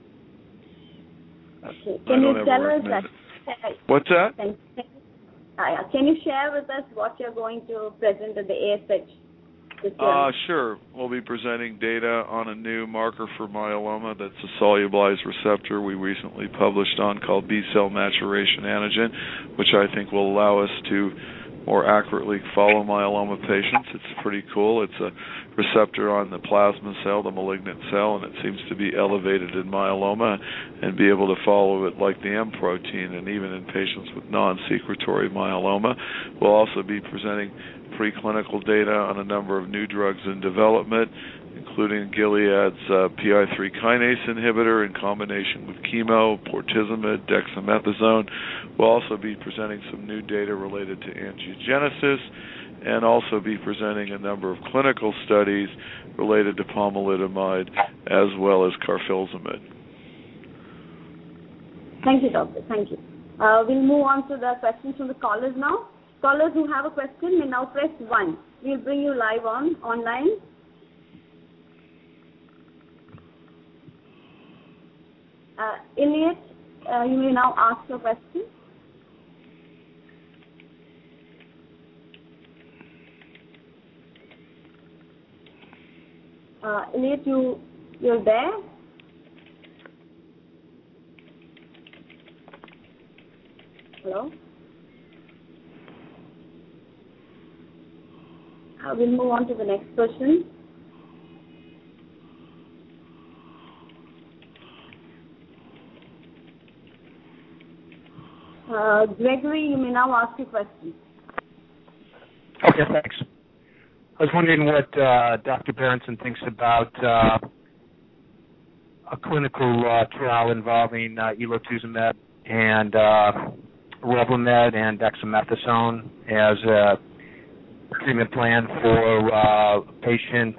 Okay. Can you tell us that?
What's that?
Can you share with us what you're going to present at the ASH? this year?
Sure. We'll be presenting data on a new marker for myeloma that's a solubilized receptor we recently published on called B-cell maturation antigen, which I think will allow us to more accurately follow myeloma patients. It's pretty cool. It's a receptor on the plasma cell, the malignant cell, and it seems to be elevated in myeloma and be able to follow it like the M protein, and even in patients with non-secretory myeloma. We'll also be presenting preclinical data on a number of new drugs in development, including Gilead's PI3 kinase inhibitor in combination with chemo, bortezomib, dexamethasone. We'll also be presenting some new data related to angiogenesis, and also be presenting a number of clinical studies related to pomalidomide as well as carfilzomib.
Thank you, Doctor. Thank you. We'll move on to the questions from the callers now. Callers who have a question may now press 1. We'll bring you live online. Elliot, you may now ask your question. Elliot, you're there? Hello? We'll move on to the next question. Gregory, you may now ask your question.
Okay, thanks. I was wondering what Dr. Berenson thinks about a clinical trial involving elotuzumab and Revlimid and dexamethasone as a treatment plan for a patient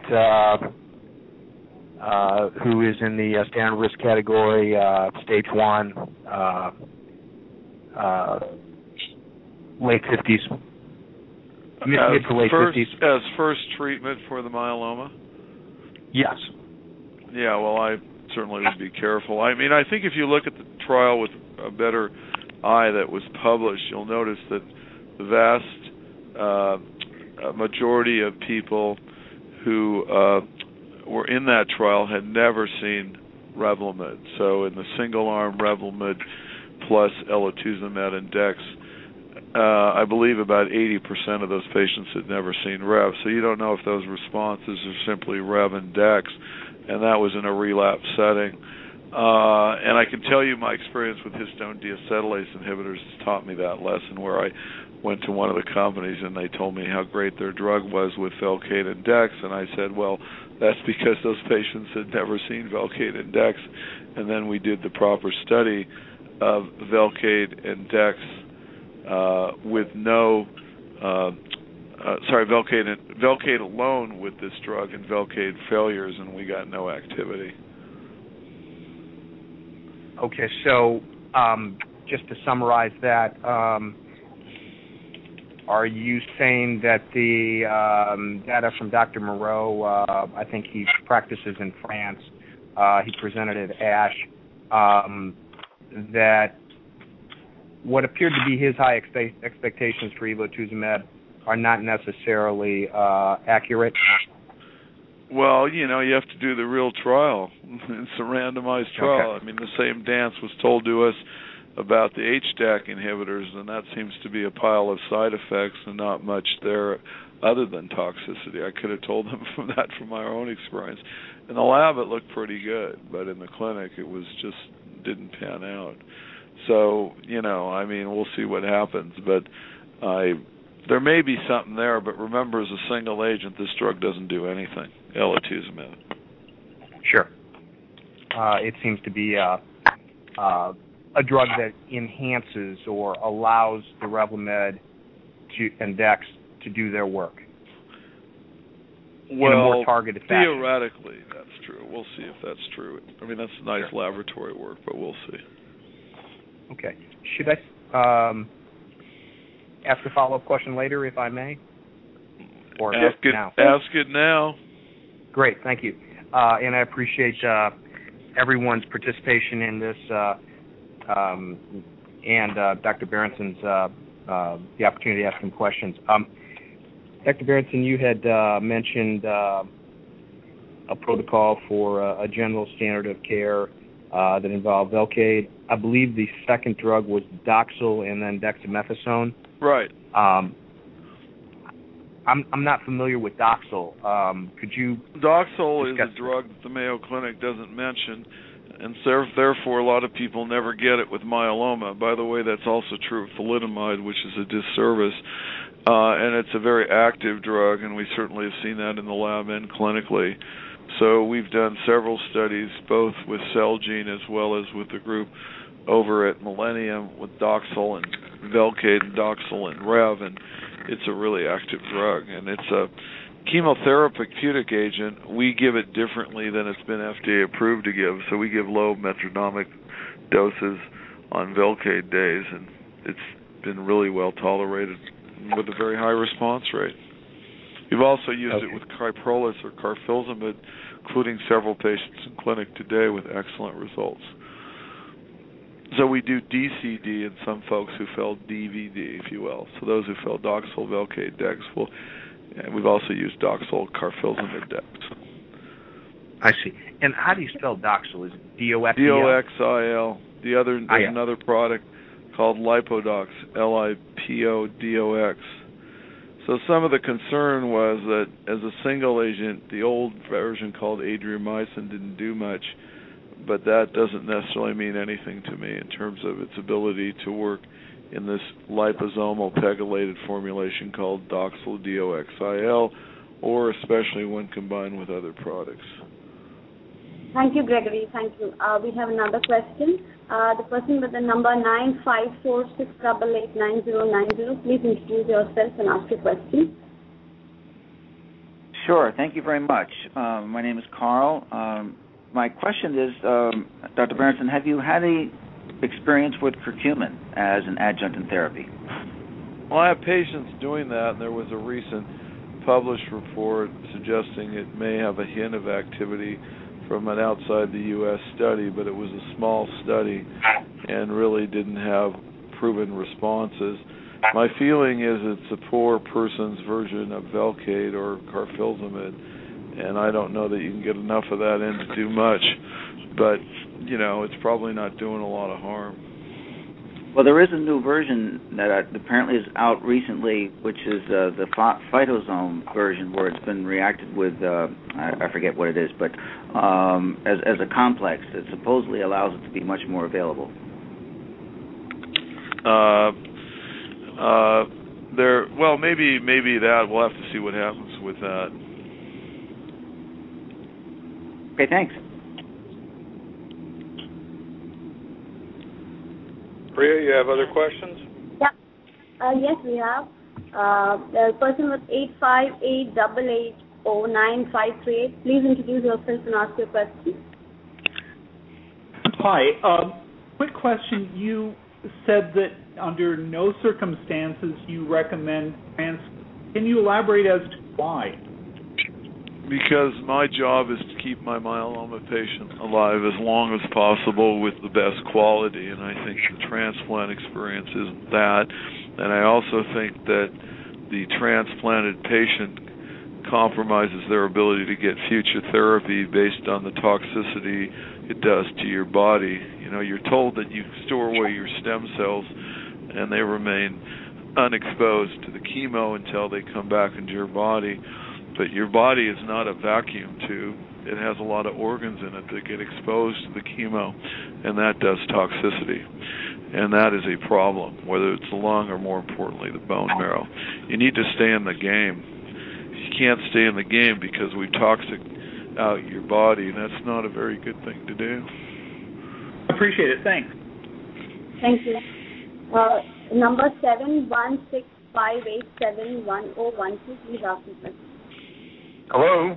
who is in the standard risk category, stage 1, late 50s. Mid to late 50s.
As first treatment for the myeloma?
Yes.
Yeah, well, I certainly would be careful. I mean, I think if you look at the trial with a better eye that was published, you'll notice that the vast majority of people who were in that trial had never seen Revlimid. So in the single-arm Revlimid plus elotuzumab and dex, I believe about 80% of those patients had never seen Rev. So you don't know if those responses are simply Rev and dex, and that was in a relapse setting. And I can tell you my experience with histone deacetylase inhibitors has taught me that lesson, where I went to one of the companies and they told me how great their drug was with Velcade and dex, and I said, well, that's because those patients had never seen Velcade and dex. And then we did the proper study of Velcade and dex with no, Velcade alone with this drug and Velcade failures, and we got no activity.
Okay, so just to summarize that, are you saying that the data from Dr. Moreau, I think he practices in France, he presented at ASH, that what appeared to be his high expectations for elotuzumab are not necessarily accurate?
Well, you know, you have to do the real trial. It's a randomized trial.
Okay.
I mean, the same dance was told to us about the HDAC inhibitors, and that seems to be a pile of side effects and not much there other than toxicity. I could have told them from my own experience. In the lab, it looked pretty good, but in the clinic, it was just didn't pan out. So, you know, I mean, we'll see what happens, but there may be something there, but remember, as a single agent, this drug doesn't do anything, elotuzumab.
Sure. It seems to be a drug that enhances or allows the Revlimid and dex to do their work in a more targeted fashion.
Theoretically, that's true. We'll see if that's true. I mean, that's nice laboratory work, but we'll see.
Okay. Should I ask a follow-up question later, if I may? Or
ask it now? Ask it now.
Great, thank you. And I appreciate everyone's participation in this, and Dr. Berenson's the opportunity to ask him questions. Dr. Berenson, you had mentioned a protocol for a general standard of care that involved Velcade. I believe the second drug was Doxil and then dexamethasone.
Right.
I'm not familiar with Doxil. Could you?
Doxil is a drug that the Mayo Clinic doesn't mention, and therefore a lot of people never get it with myeloma. By the way, that's also true of thalidomide, which is a disservice. And it's a very active drug, and we certainly have seen that in the lab and clinically. So we've done several studies, both with Celgene as well as with the group over at Millennium with Doxil and Velcade and Doxil and Rev, and it's a really active drug. And it's a chemotherapeutic agent. We give it differently than it's been FDA approved to give. So we give low metronomic doses on Velcade days, and it's been really well tolerated with a very high response rate. We've also used it with Kyprolis or carfilzomib, including several patients in clinic today with excellent results. So we do DCD in some folks who failed DVD, if you will. So those who failed Doxil, Velcade, Dex. And we've also used Doxil, carfilzomib, Dex.
I see. And how do you spell Doxil? Is it D-O-X-I-L?
D-O-X-I-L. There's another product called Lipodox, Lipodox. So some of the concern was that as a single agent, the old version called Adriamycin didn't do much, but that doesn't necessarily mean anything to me in terms of its ability to work in this liposomal pegylated formulation called Doxil, D-O-X-I-L, or especially when combined with other products.
Thank you, Gregory. Thank you. We have another question. The person with the number 95468899090. Please introduce yourself and ask your question.
Sure. Thank you very much. My name is Carl. My question is, Dr. Berenson, have you had any experience with curcumin as an adjunct in therapy?
Well, I have patients doing that, and there was a recent published report suggesting it may have a hint of activity from an outside the U.S. study, but it was a small study and really didn't have proven responses. My feeling is it's a poor person's version of Velcade or carfilzomib, and I don't know that you can get enough of that in to do much, but, it's probably not doing a lot of harm.
Well, there is a new version that apparently is out recently, which is the phytosome version, where it's been reacted with, I forget what it is, but as a complex that supposedly allows it to be much more available.
Maybe that. We'll have to see what happens with that.
Okay, thanks.
Priya, you have other questions?
Yeah. Yes, we have. The person with 858880953. Please introduce yourself and ask your question.
Hi. Quick question. You said that under no circumstances you recommend transplant. Can you elaborate as to why?
Because my job is to keep my myeloma patient alive as long as possible with the best quality, and I think the transplant experience isn't that. And I also think that the transplanted patient compromises their ability to get future therapy based on the toxicity it does to your body. You're told that you store away your stem cells and they remain unexposed to the chemo until they come back into your body. But your body is not a vacuum tube. It has a lot of organs in it that get exposed to the chemo, and that does toxicity. And that is a problem, whether it's the lung or, more importantly, the bone marrow. You need to stay in the game. You can't stay in the game because we toxic out your body, and that's not a very good thing to do.
Appreciate it. Thanks.
Thank you. Number 716587101. Please ask me.
Hello,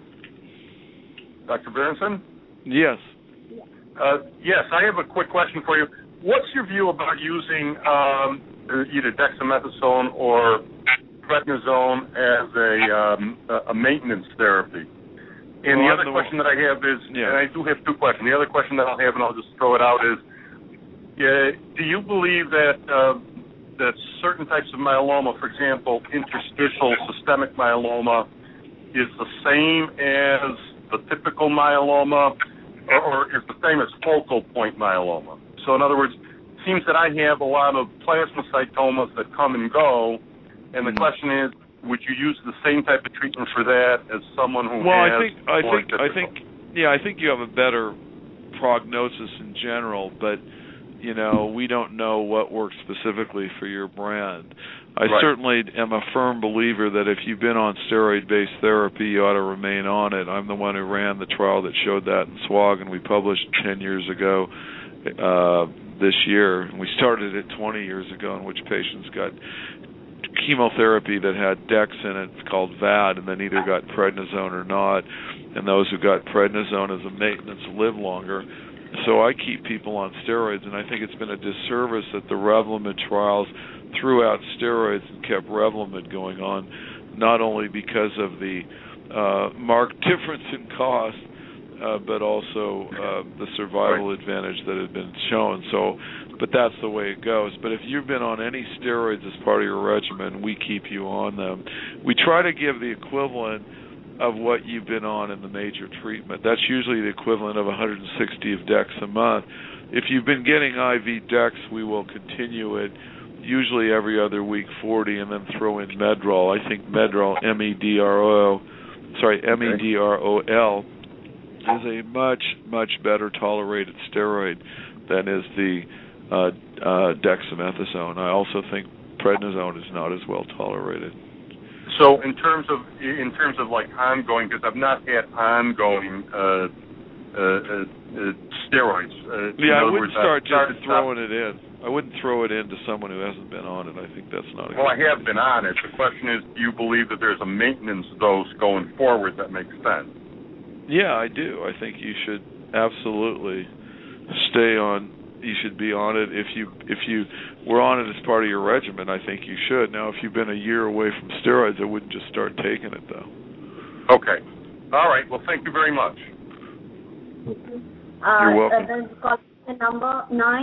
Dr. Berenson?
Yes.
Yes, I have a quick question for you. What's your view about using either dexamethasone or prednisone as a maintenance therapy? And the other question that I have is, and I do have two questions. The other question that I'll have, and I'll just throw it out, is, do you believe that that certain types of myeloma, for example, interstitial systemic myeloma, is the same as the typical myeloma, or is the same as focal point myeloma? So in other words, it seems that I have a lot of plasmacytomas that come and go, and the question is, would you use the same type of treatment for that as someone who has?
I think you have a better prognosis in general, but we don't know what works specifically for your brand. I certainly am a firm believer that if you've been on steroid-based therapy, you ought to remain on it. I'm the one who ran the trial that showed that in SWOG, and we published 10 years ago this year. And we started it 20 years ago, in which patients got chemotherapy that had Dex in it. It's called VAD, and then either got prednisone or not. And those who got prednisone as a maintenance live longer. So I keep people on steroids, and I think it's been a disservice that the Revlimid trials threw out steroids and kept Revlimid going on, not only because of the marked difference in cost, but also the survival advantage that had been shown. But that's the way it goes. But if you've been on any steroids as part of your regimen, we keep you on them. We try to give the equivalent of what you've been on in the major treatment. That's usually the equivalent of 160 of Dex a month. If you've been getting IV Dex, we will continue it, usually every other week 40, and then throw in Medrol. I think Medrol, Medrol, is a much, much better tolerated steroid than is the dexamethasone. I also think prednisone is not as well tolerated.
So in terms of like ongoing, because I've not had ongoing steroids.
I wouldn't start just throwing it in. I wouldn't throw it into someone who hasn't been on it. I think that's not a good
I have been on it. The question is, do you believe that there's a maintenance dose going forward that makes sense?
Yeah, I do. I think you should absolutely stay on. You should be on it. If you were on it as part of your regimen, I think you should. Now, if you've been a year away from steroids, I wouldn't just start taking it, though.
Okay. All right. Well, thank you very much.
You're welcome.
There's the number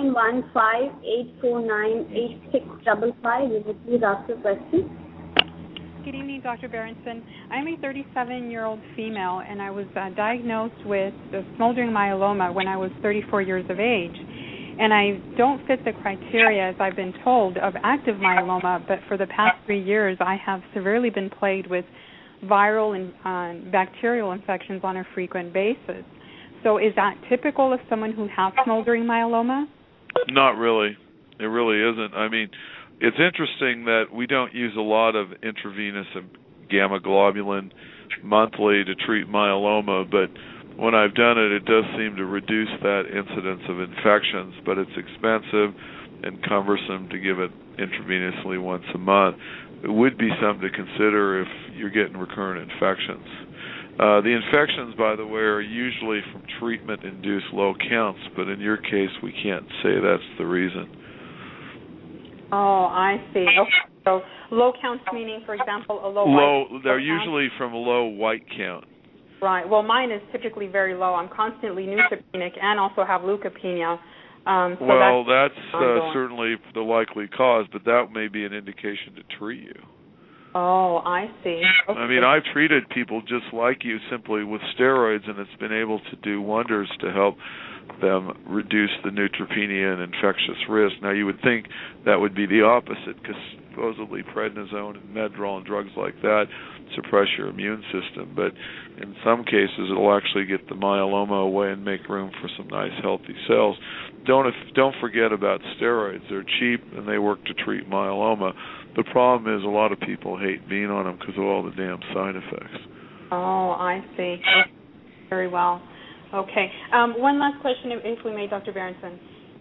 915-849-8655. You would please ask your question.
Good evening, Dr. Berenson. I'm a 37-year-old female, and I was diagnosed with smoldering myeloma when I was 34 years of age. And I don't fit the criteria, as I've been told, of active myeloma, but for the past 3 years I have severely been plagued with viral and bacterial infections on a frequent basis. So is that typical of someone who has smoldering myeloma?
Not really. It really isn't. I mean, it's interesting that we don't use a lot of intravenous gamma globulin monthly to treat myeloma, but when I've done it, it does seem to reduce that incidence of infections, but it's expensive and cumbersome to give it intravenously once a month. It would be something to consider if you're getting recurrent infections. The infections, by the way, are usually from treatment-induced low counts, but in your case, we can't say that's the reason.
Oh, I see. Okay. So low counts meaning, for example, a low white
They're
count?
Usually from a low white count.
Right. Well, mine is typically very low. I'm constantly neutropenic and also have leukopenia.
That's certainly the likely cause, but that may be an indication to treat you.
Oh, I see. Okay.
I mean, I've treated people just like you simply with steroids, and it's been able to do wonders to help them reduce the neutropenia and infectious risk. Now, you would think that would be the opposite, because supposedly prednisone and Medrol and drugs like that suppress your immune system, but in some cases it'll actually get the myeloma away and make room for some nice healthy cells. Don't forget about steroids. They're cheap and they work to treat myeloma. The problem is a lot of people hate being on them because of all the damn side effects.
Oh, I see. Okay. Very well. Okay. One last question, if we may, Dr. Berenson.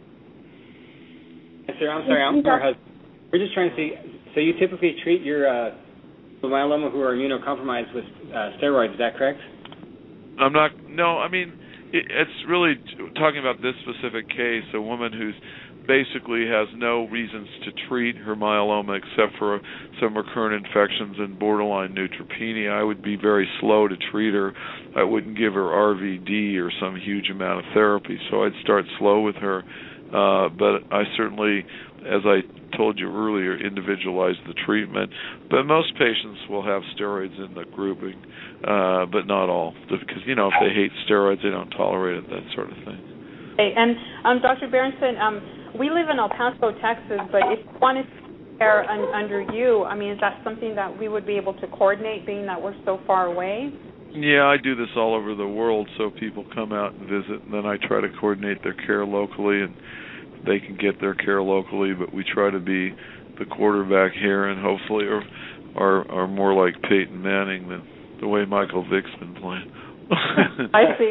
Yes, sir. I'm sorry. We're just trying to see. So you typically treat your myeloma who are immunocompromised with steroids. Is that correct?
No, I mean, it's really talking about this specific case, a woman who's basically has no reasons to treat her myeloma except for some recurrent infections and borderline neutropenia. I would be very slow to treat her. I wouldn't give her RVD or some huge amount of therapy, so I'd start slow with her. But I certainly as I told you earlier, individualize the treatment. But most patients will have steroids in the grouping, but not all, because if they hate steroids, they don't tolerate it, that sort of thing.
Okay. And Dr. Berenson, we live in El Paso, Texas, but if you wanted to care under you, is that something that we would be able to coordinate, being that we're so far away?
Yeah, I do this all over the world, so people come out and visit, and then I try to coordinate their care locally, and they can get their care locally, but we try to be the quarterback here and hopefully are more like Peyton Manning than the way Michael Vick's been playing.
I see.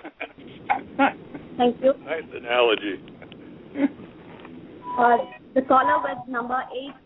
Thank you.
Nice analogy.
The caller with number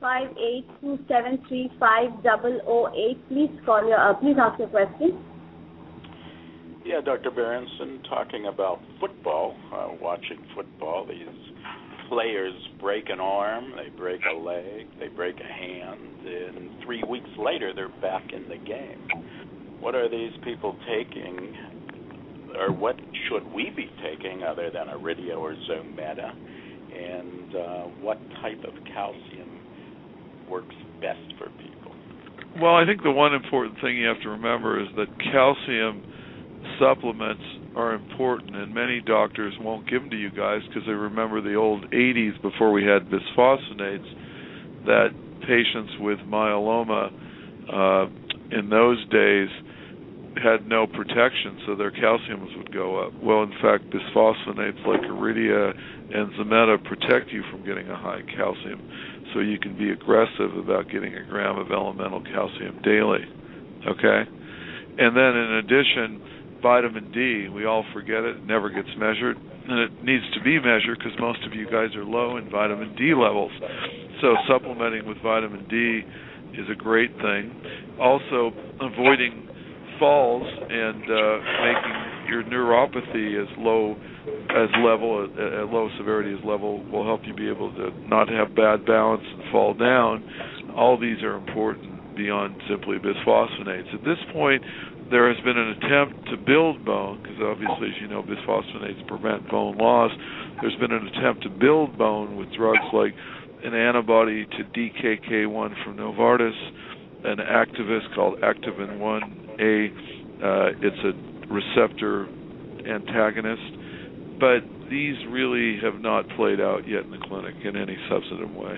858-273-5008. Please ask your question.
Yeah, Dr. Berenson, talking about football, watching football, these players break an arm, they break a leg, they break a hand, and 3 weeks later they're back in the game. What are these people taking, or what should we be taking other than Iridia or Zometa, and what type of calcium works best for people?
Well, I think the one important thing you have to remember is that calcium supplements are important, and many doctors won't give them to you guys because they remember the old 80s before we had bisphosphonates, that patients with myeloma in those days had no protection, so their calciums would go up. Well, in fact, bisphosphonates like Iridia and Zometa protect you from getting a high calcium, so you can be aggressive about getting a gram of elemental calcium daily, okay? And then in addition, vitamin D, we all forget it never gets measured, and it needs to be measured because most of you guys are low in vitamin D levels. So supplementing with vitamin D is a great thing. Also, avoiding falls and making your neuropathy as low severity as level will help you be able to not have bad balance and fall down. All these are important beyond simply bisphosphonates. At this point, there has been an attempt to build bone, because obviously, as you know, bisphosphonates prevent bone loss. There's been an attempt to build bone with drugs like an antibody to DKK1 from Novartis, an activist called Activin 1A. It's a receptor antagonist. But these really have not played out yet in the clinic in any substantive way.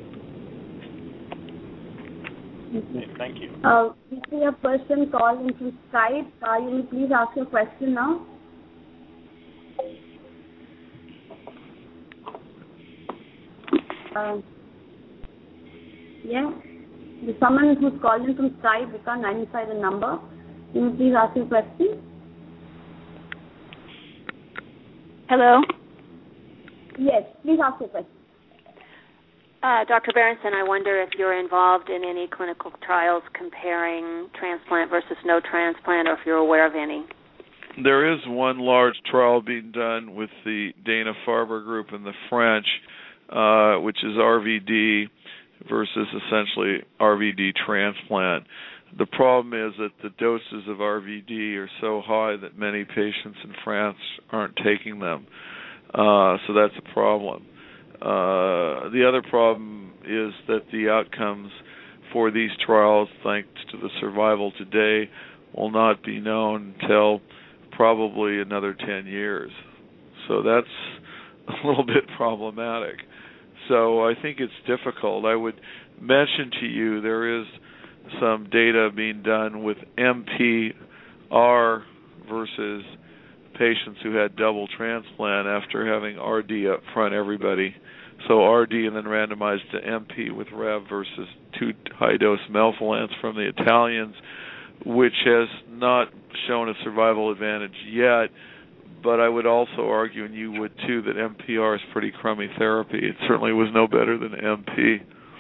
Thank you.
We see a person calling through Skype. You may please ask your question now. Yeah. There's someone who's called in from Skype. We can't identify the number. You may please ask your question.
Hello?
Yes, please ask your question.
Dr. Berenson, I wonder if you're involved in any clinical trials comparing transplant versus no transplant, or if you're aware of any.
There is one large trial being done with the Dana-Farber group and the French, which is RVD versus essentially RVD transplant. The problem is that the doses of RVD are so high that many patients in France aren't taking them. So that's a problem. The other problem is that the outcomes for these trials, thanks to the survival today, will not be known until probably another 10 years. So that's a little bit problematic. So I think it's difficult. I would mention to you there is some data being done with MPR versus patients who had double transplant after having RD up front, everybody. So RD and then randomized to MP with Rev versus 2 high-dose melphalan from the Italians, which has not shown a survival advantage yet, but I would also argue, and you would too, that MPR is pretty crummy therapy. It certainly was no better than MP.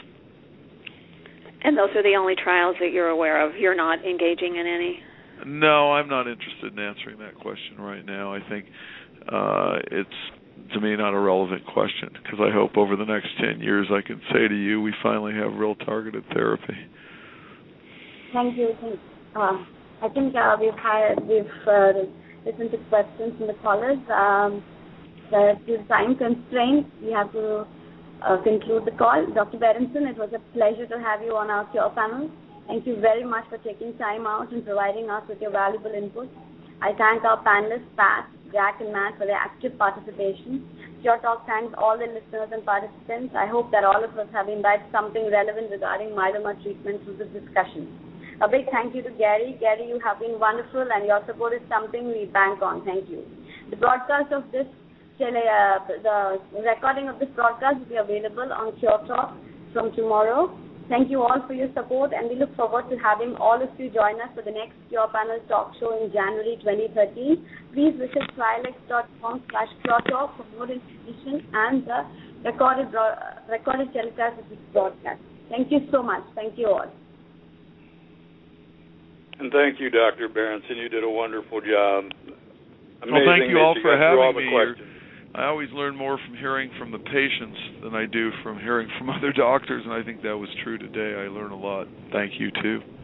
And those are the only trials that you're aware of. You're not engaging in any?
No, I'm not interested in answering that question right now. I think it's, to me, not a relevant question, because I hope over the next 10 years I can say to you we finally have real targeted therapy.
Thank you. I think we've listened to questions from the callers. Due to time constraints, we have to conclude the call. Dr. Berenson, it was a pleasure to have you on our Cure panel. Thank you very much for taking time out and providing us with your valuable input. I thank our panelists, Pat, Jack, and Matt, for their active participation. Cure Talk thanks all the listeners and participants. I hope that all of us have imbibed something relevant regarding myeloma treatment through this discussion. A big thank you to Gary. Gary, you have been wonderful, and your support is something we bank on. Thank you. The broadcast of this, the recording of this broadcast will be available on Cure Talk from tomorrow. Thank you all for your support, and we look forward to having all of you join us for the next Cure Panel talk show in January 2013. Please visit trialex.com/CureTalk for more information and the recorded telecast of this broadcast. Thank you so much. Thank you all.
And thank you, Dr. Berenson. You did a wonderful job. Amazing.
Well, thank you all for having me.
Questions.
I always learn more from hearing from the patients than I do from hearing from other doctors, and I think that was true today. I learned a lot. Thank you, too.